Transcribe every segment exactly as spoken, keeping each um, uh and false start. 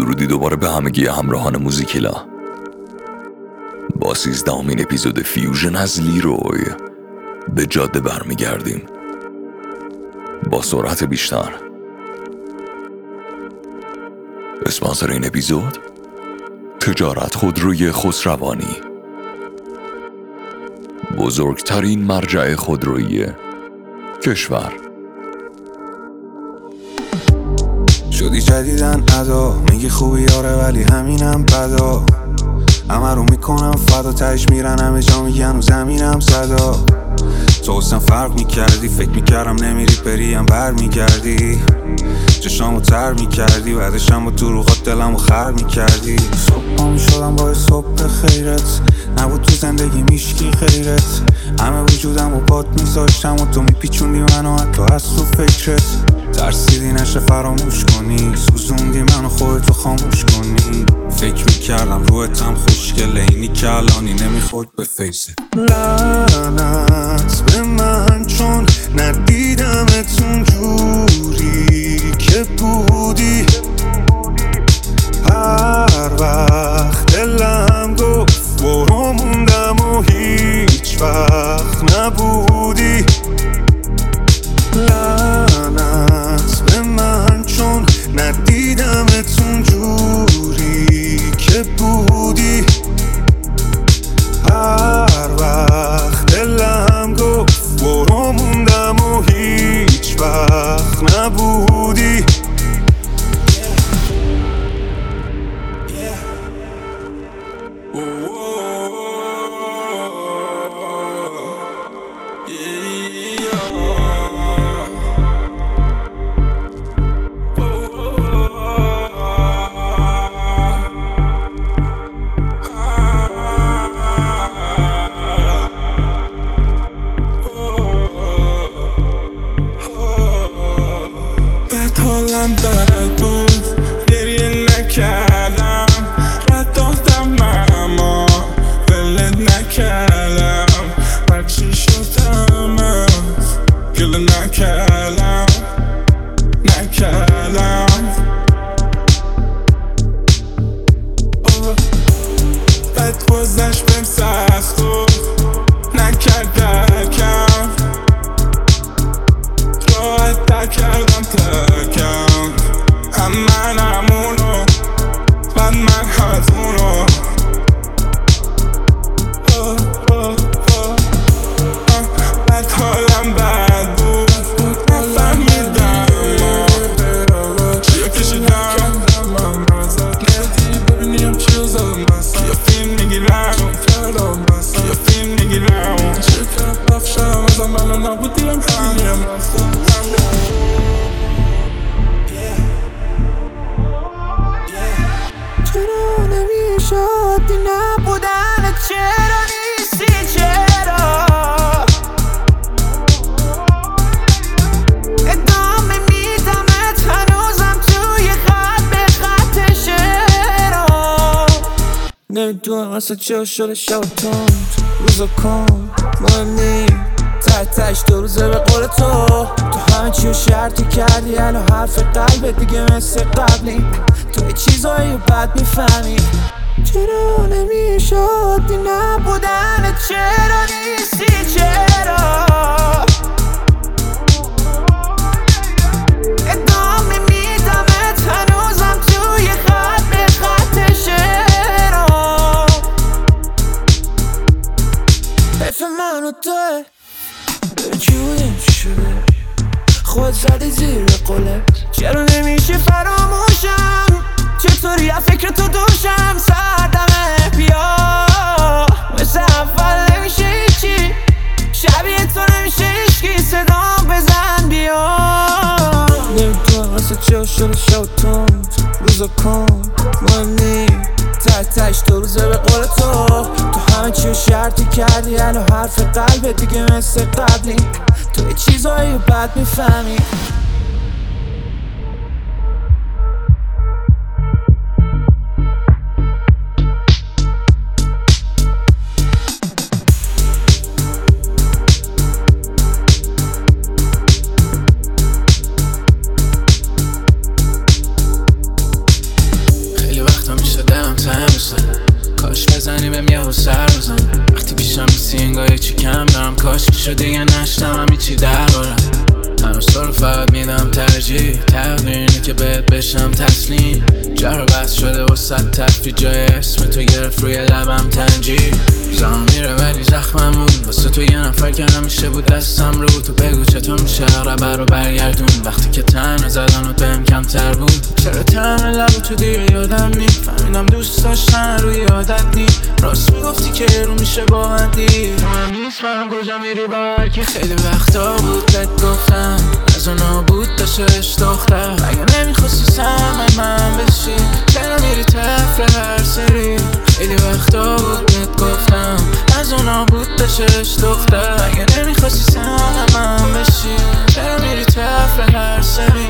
درودی دوباره به همگی همراهان موزیکیلا. با سیزدهمین اپیزود فیوژن از لیروی به جاده برمیگردیم با سرعت بیشتر. اسپانسر این اپیزود تجارت خودروی خسروانی، بزرگترین مرجع خودرویی کشور. شدی جدیدن ادا، میگی خوبی آره ولی همینم بدا. همه رو میکنم فدا، تهش میرن همه جا میگن و زمینم صدا. تو حسن فرق میکردی، فکر میکردم نمیری بریم بر میگردی. چشامو تر میکردی، بعدشم با دروغات دلمو خر میکردی. صبح میشدم با صبح خیرت، نبود تو زندگی میشکی خیرت. همه وجودم و باد میذاشتم و تو میپیچوندی منو حتی از تو فکرت. ترسیدی نشه فراموش کنی، سوزوندی منو خودتو خاموش کنی. فکر میکردم روحتم خوشگله، اینی که الانی نمیخورد به فیست. لعنت به من چون ندیدمتون جوری که بودی. هر وقت دلم گفت برو موندم و هیچ وقت نبودی. لعنت به من چون ندیدمتون جوری که بودی. هر وقت دلم گفت برو موندم و هیچ وقت نبودی. حالم بد بود، گریه نکردم، رد دادم اما ولت نکردم. برچی شدم گله نکردم نکردم. بد گذشت بهم سخت بود، نکرد درکم، راحت در کردم ترکم. هم من همونو، من من همتونو. بد حالم بد بود، نفهمیدم چیو کشیدم. ندی ببینیم چیو زدم بسم، کیا فیلم میگیرم کیا فیلم میگیرم. چه کرد رفتم ازم منو نبودیم همیم رفتم. چرا نمیشد نبودن، چرا نیستی، چرا ادامه میدمت هنوزم توی خط به خط شعرها. نمیدونم اصلا چرا شده شب تند روزا کن مهم نی، ته تهش دو روزه به قول تو. تو همه چیو شرطی کردی، الان حرف قلبت دیگه مثل قبلی. تو یه چیزایی بد میفهمی، چرا نمیشد نبودن، چرا نیستی، چرا ادامه میدمت هنوزم توی خط به خط شعرها. حیف من و توه، چی بودیم چی شده، خود زدی زیر قلت. چرا نمیشه فراموشم، چطوری از فکر تو دوشم. سردمه بیا، مثل اول نمیشه هیچی، شبیه تو نمیشه عشقی. صدام بزن بیا. نمیدونم اصلا چرا شده شب تند روزا کن مهم نی، ته تهش دو روزه به قول تو. تو همه چیو شرطی کردی، الان حرف قلبت دیگه مثل قبلی. تو یه چیزایی بد میفهمی. شد دیگه نشتم هیچی دربارم. هنوز تو رو فقط میدم ترجیح، تقدیر اینه که بهت بشم تسلیم. جر و بحث شده وسط تفری جای اسم تو گرفت روی لبم تنجیر. زمان میره ولی زخمم بود واسه تو یه نفر که همیشه بود دستم رو. تو بگو چطور میشه اقربه رو برگردون وقتی که تنها زدنت بهم کمتر بود. چرا تنها لبو تو دیگه یادم نی، فهمیدم دوست داشتن روی عادت نی. راست میگفتی که رو میشه با حدی، تو هم نیست من کجا میری با هرکی. خیلی وقتا بود بهت گفتم از اونا بود داشتش دختر. اگه نمیخواستی سمن من بشی چرا میری تفره هر سری. خیلی وقتا بود بهت گفتم از اونا بود داشتش دختر. اگه نمیخواستی سمن من بشی چرا میری تفره هر سری.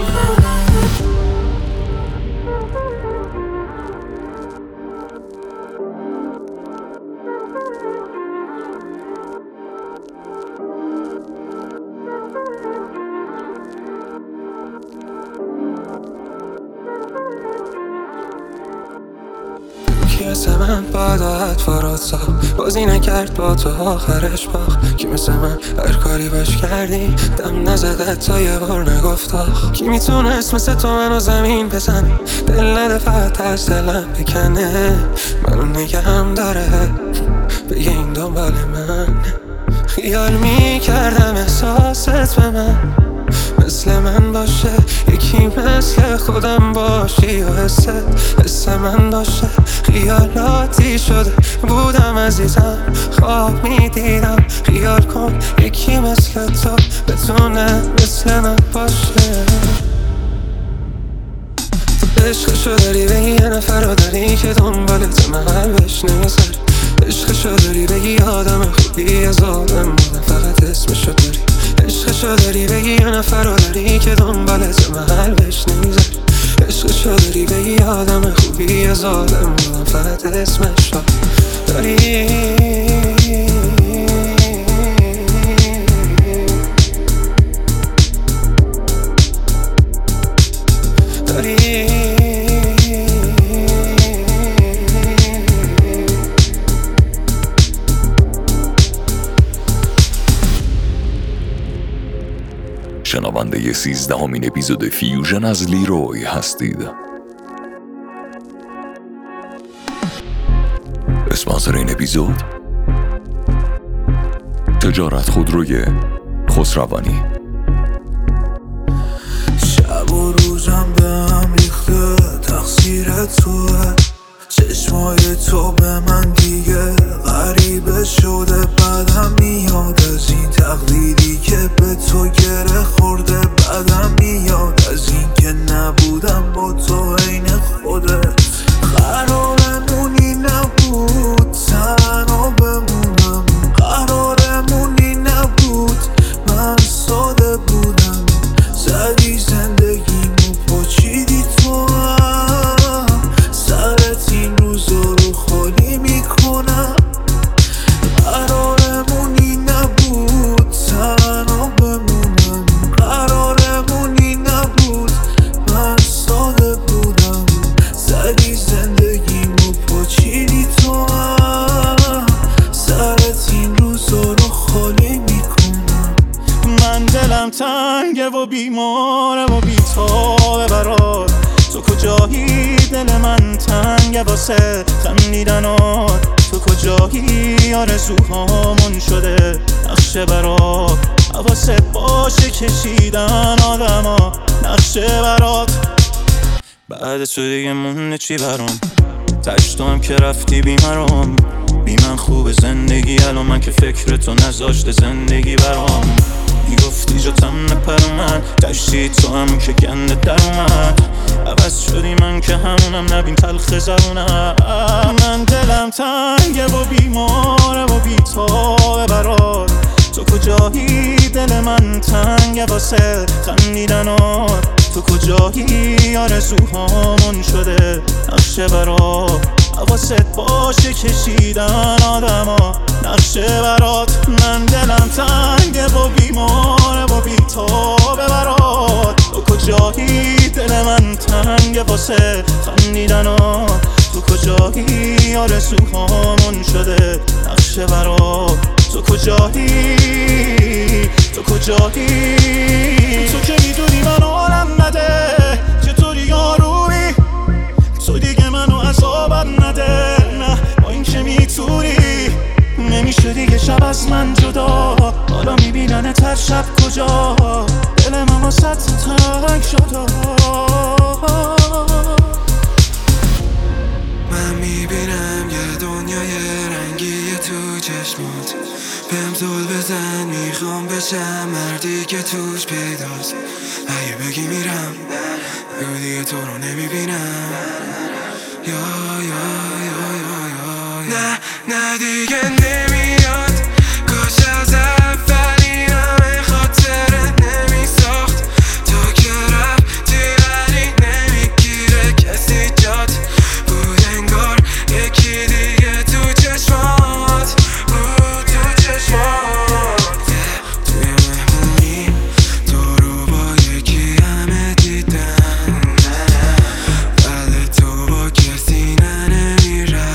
کی مثل من با داعت فراد ساخت، بازی نکرد با تو آخرش باخت. کی مثل من هر کاری باش کردی دم نزد تا یه بار نگفت آخ. کی میتونست مثل تو منو زمین بزنه، دل نده فقط از دلم بکنه. منو نگهم داره بگه این دنبال من. خیال میکردم احساست به من مثل من باشه، یکی مثل خودم باشی و حست حس من باشه. خیالاتی شده بودم عزیزم، خواب میدیدم خیال کن یکی مثل تو بتونه مثل من باشه. تو عشقشو داری بگی یه نفر رو داری که دنبالت قلبش نمیذاری. عشقشو داری بگی آدم خوبی از آدم بودم فقط اسمشو داری. عشقشو داری بگی یه نفر رو داری که دنبالت قلبش نمیذاری. عشقشو داری بگی آدم خوبی از آدم بودم فقط اسمشو داری. داری شنونده سیزدهمین اپیزود فیوژن از لیروی هستید. اسپانسر این اپیزود تجارت خودروی خسروانی. شب و روزم به هم ریخته تقصیر توه، چشمای تو به من دیگه غریبه شده. بعدم میاد از این تقلیدی که به تو گره خورده. بعدم میاد از این که نبودم با تو عین خودت. قرارمونی نبود تنها بمونم، قرارمونی نبود من ساده بودم. زدی زندگیمو پاچیدی تو هم، سرت این روزا رو خالی میکنم. قرارمونی نبود تنها بمونم، قرارمونی نبود من ساده بودم. زدی زندگیمو پاچیدی تو هم، سرت این روزا رو خالی میکنم. من دلم تنگه و بیماره و بیتابه برات. تو کجایی دل من تنگه واسه خندیدنات. تو کجایی آرزوهامون شده نقشه برات. حواست باشه کشیدن آدما نقشه برات. بعد تو دیگه مونده چی برام، تش تو هم که رفتی بیمرام. بی من خوب زندگی الان من که فکر تو نذاشته زندگی برام. میگفتی جاتم نپر من تشتی تو هم که گنده در اومد. عوض شدی من که همونم نبین تلخ زبونم. من دلم تنگه و بیماره و بیتابه برات. تو کجایی دل من تنگه واسه خندیدنات. تو کجایی آرزوهامون شده نقشه برات. حواست باشه کشیدن آدما نقشه برات. من دلم تنگه و بیماره و بیتابه برات. تو کجایی دل من تنگه واسه خندیدنات. تو کجایی آرزوهامون شده نقشه برات. تو کجایی تو کجایی تو که میدونی منو حالم نده چطوری یارویی تو دیگه منو عذابم نده نه با این که میتونی نمیشه دیگه شب از من جدا حالا میبینن تر شب کجا دل من واسه تنگ شده من میبینم یه دنیای رنگی تو چشمات بهم زل بزن میخوام بشم مردی که توش پیداست اگه بگی میرم بگو دیگه تو رو نمیبینم یا یا یا یا یا نه نه دیگه نمیاد کاش از اولی همه خاطرت نمیساخت تو که رفتی ولی نمیگیره کسی جات بود انگار یکی دیگه تو چشمات بود تو چشمات توی مهمونی تو رو با یکی همه دیدن ولی تو با کسی ننمیرخصن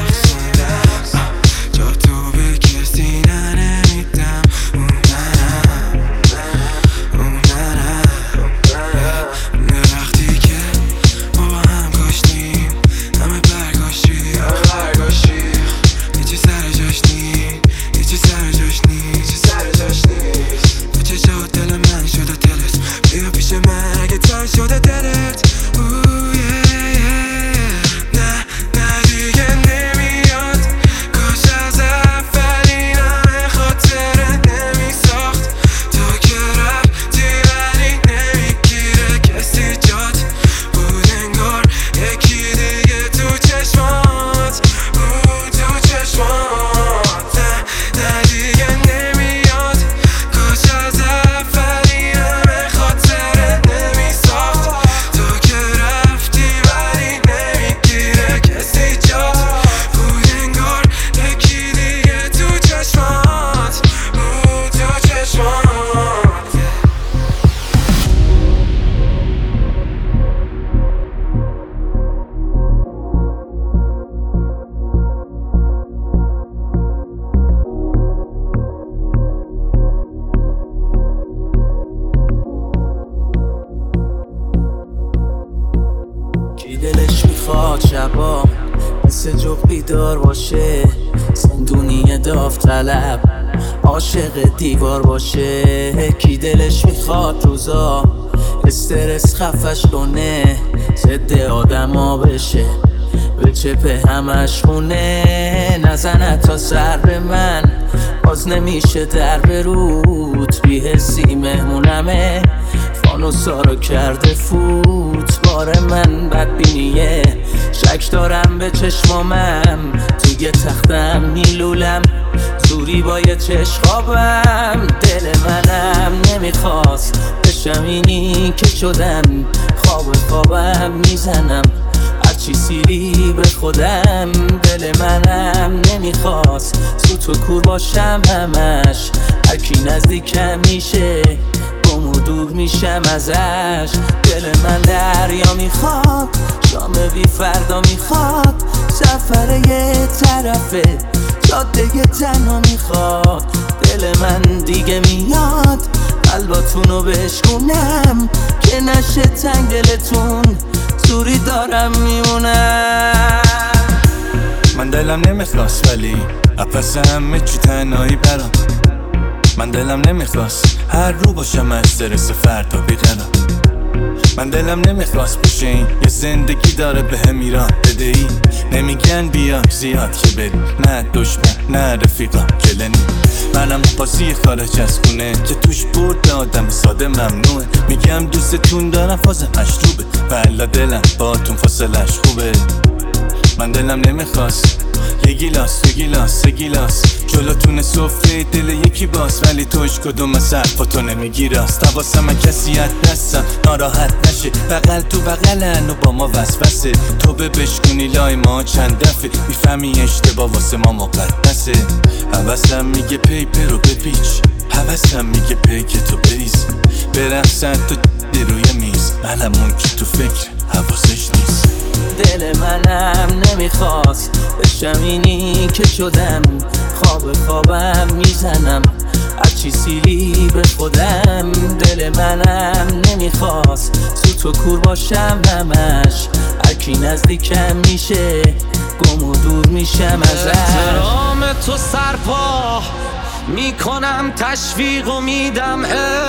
جا تو به کسی ننمیدم اون منم اون منم وقتی که ما با هم کاشتیم همه برگاشتی هیچی سر جاش نیست هیچی سر جاش نیست هیچی سر جاش نیست تو چشات دل من شده دلت بیا پیش من اگه تن شده دلت اوه یه یه نه نه دیگه نمیاد کاش از اولی همه خاطرت نمیساخت تو که رفتی ولی نمیگیره کسی جات بود انگار یکی دیگه تو چشمات بود تو چشمات نه نه دیگه نمیاد کاش از اولی همه خاطرت نمیساخت تو که رفتی ولی نمیگیره کسی جات بود انگار یکی دیگه تو چشمات بود تو چشمات کی دلش میخواد شبا مثل جغ بیدار باشه زندونی داوطلب عاشق دیوار باشه کی دلش میخواد روزا استرس خفش کنه ضد آدما بشه به چپه همش خونه نزنه تا سر به من باز نمیشه در بروت بی‌حسی مهمونمه فانوسا رو کرده فوت بار من بدبینیه شک دارم به چشمامم توی تختم میلولم زوری با یه چشخابم دل منم نمیخواست بشم اینی که شدم خواب خوابم میزنم هرچی سیری به خودم دل منم نمیخواست سوت و کور باشم همش هرکی نزدیکم میشه گم و دور میشم ازش دل من دریا میخواد شام بی فردا میخواد سفر یه طرفه جاده تنها میخواد دل من دیگه میاد قلباتونو بشکونم که نشه تنگ دلتون زوری دارم میمونم من دلم نمیخواست ولی اپس همه چی تنهایی برام من دلم نمیخواست هر رو باشم از درس فردا بیقرار من دلم نمیخواست بشه این یه زندگی داره به هم ایران بدهی نمیگن بیا زیاد که بری نه دشمن نه رفیقا کلنی منم بازی خارج از خونه که توش برد آدم ساده ممنوعه میگم دوستتون دارم فاز مشروبه والا دلم باتون فاصلش خوبه من دلم نمیخواست یه گیلاس یه گیلاس یه گیلاس جلوتون صفره دل یکی باز ولی توش کدوم از حرفاتو نمیگی راست حواسم من کسی از دستم ناراحت نشه بغل تو بغلن و با ما وسوسه تو به بشکونی لای ما چند دفعه میفهمی اشتباه واسه ما مقدسه حواسم میگه پیپر رو بپیچ حواسم میگه پیک تو بریز برقصن تو روی میز منم اون که تو فکر حواسش نیست. دل منم نمیخواست بشم اینی که شدم، خواب خوابم میزنم هرچی سیری به خودم. دل منم نمیخواست سوت و کور باشم همش، هرکی نزدیکم میشه گم و دور میشم ازش. احترام تو سرپا میکنم، تشویق و میدم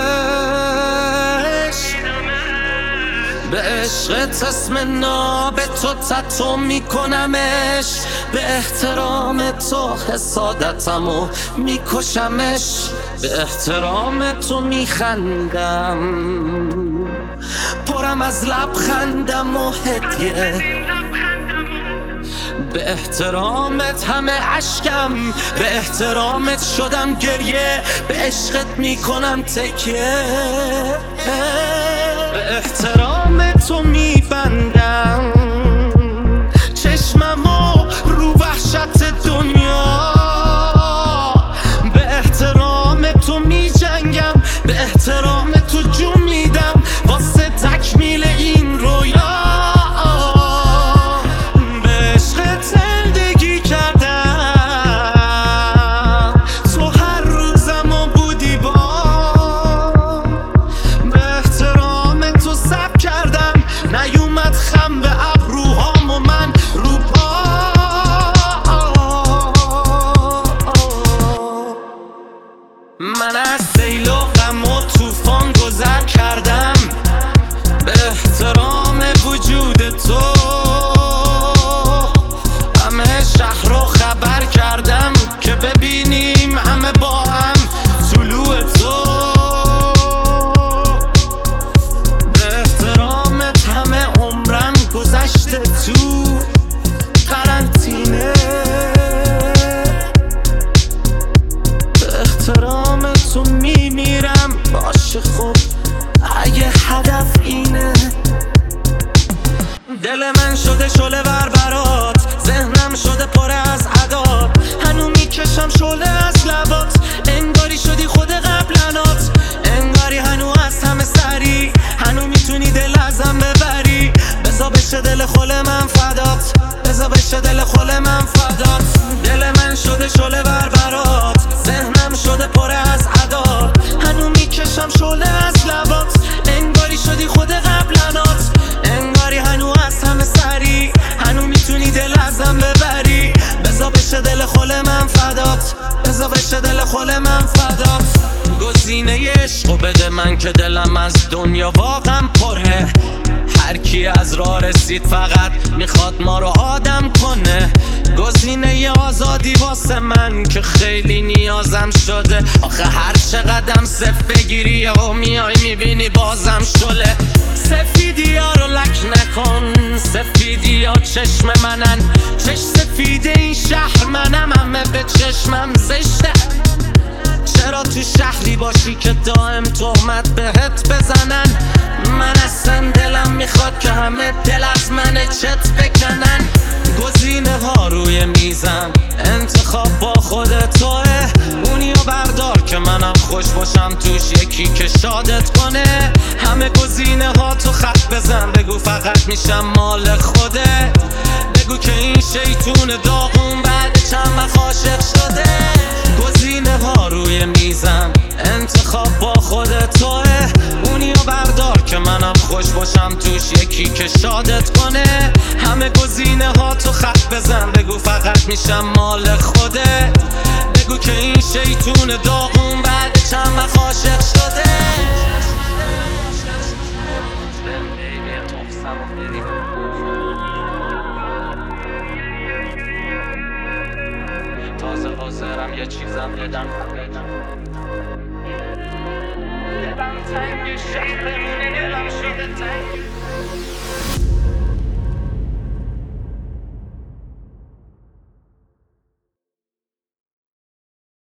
عشق، به عشقت اسم ناب تو تتو میکنمش، به احترام تو حسادتمو میکشمش، به احترام تو میخندم، پرم از لبخندم و هدیه، به احترامت همه عشقم، به احترامت شدم گریه، به عشقت میکنم تکیه، به احترام تو میبندم چشممو رو وحشت دنیا، به احترام تو میجنگم، به احترام تو جون میدم واسه تکمیل این رویا. من از سیل و غم و طوفان گذر کردم، به احترام وجود تو همه شهر رو خبر کردم که ببینیم همه با هم طلوع تو، به احترامت همه عمرم گذشته تو قرنطینه، احترام تو میمیرم باشه خب اگه هدف اینه. دل من شده شعله ور برات، ذهنم شده پر از عداد، هنو میکشم شعله از لبات، انگاری شدی خود قبلنات، انگاری هنو از همه سری، هنو میتونی دل ازم ببری، بزا بشه دل خل من فدات، بزا بشه دل خل من فدات. دل من شده شعله ور برات، ذهنم شده پر از عداد، هنو میکشم شعله از لبات، انگاری شدی خود قبلنات، انگاری هنو از همه سری، هنو میتونی دل ازم ببری، بزا بشه دل خل من فدات، بزا بشه دل خل من فدات. گزینه عشقو بده من که دلم از دنیا واقعا پره، هر کی از راه رسید فقط میخواد ما رو آدم کنه، گزینه آزادی واسه من که خیلی نیازم شده، آخه هر چقدرم صف بگیری و میای میبینی بازم شله. سفیدی ها رو لک نکن، سفیدی ها چشم منن، چش سفید این شهر منم، همه به چشمم زشته، چرا تو شهری باشی که دائم تهمت بهت بزنن، من اصلا دلم میخواد که همه دل از من چت بکنن. گزینه ها روی میزم، انتخاب با خود توه، اونیو بردار که منم خوش باشم توش، یکی که شادت کنه، همه گزینه ها تو خط بزن، بگو فقط میشم مال خوده، بگو که این شیطون داغون بعد چند وقت عاشق شده. گزینه ها روی میزم، انتخاب با خود توه، اونیو بردار که منم خوش باشم توش، یکی که شادت کنه، همه گزینه ها تو خط بزن، بگو فقط میشم مال خوده، بگو که این شیطون داغون بعد چند وقت عاشق شده. تازه حاضرم یه چیزم بدم، دلم تنگ شهر دلم شده تنگ.